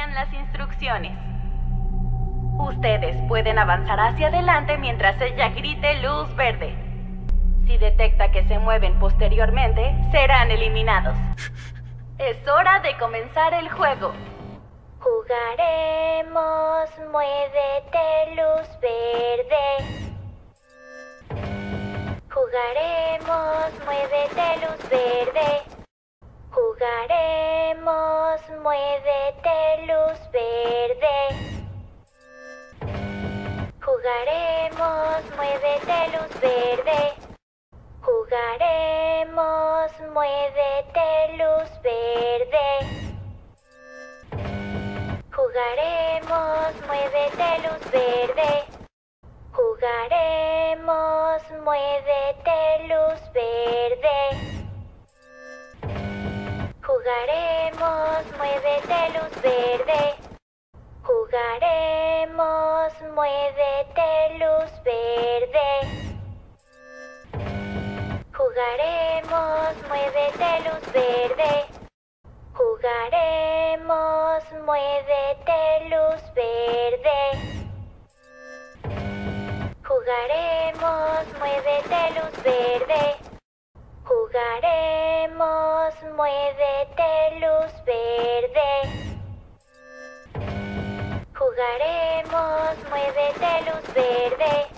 sigan las instrucciones. Ustedes pueden avanzar hacia adelante mientras ella grite luz verde. Si detecta que se mueven posteriormente, serán eliminados. Es hora de comenzar el juego. Jugaremos, muévete, luz verde. Jugaremos, muévete, luz verde. Jugaremos, muévete, luz verde. Jugaremos, muévete, luz verde. Jugaremos, muévete, luz verde. Jugaremos, muévete, luz verde. Jugaremos, muévete, luz verde. Jugaremos, muévete, luz verde. Jugaremos, muévete, luz verde. Jugaremos, muévete, luz verde. Jugaremos, muévete, luz verde. Jugaremos, muévete, luz verde. Jugaremos, muévete, luz verde. Jugaremos, muévete, luz verde.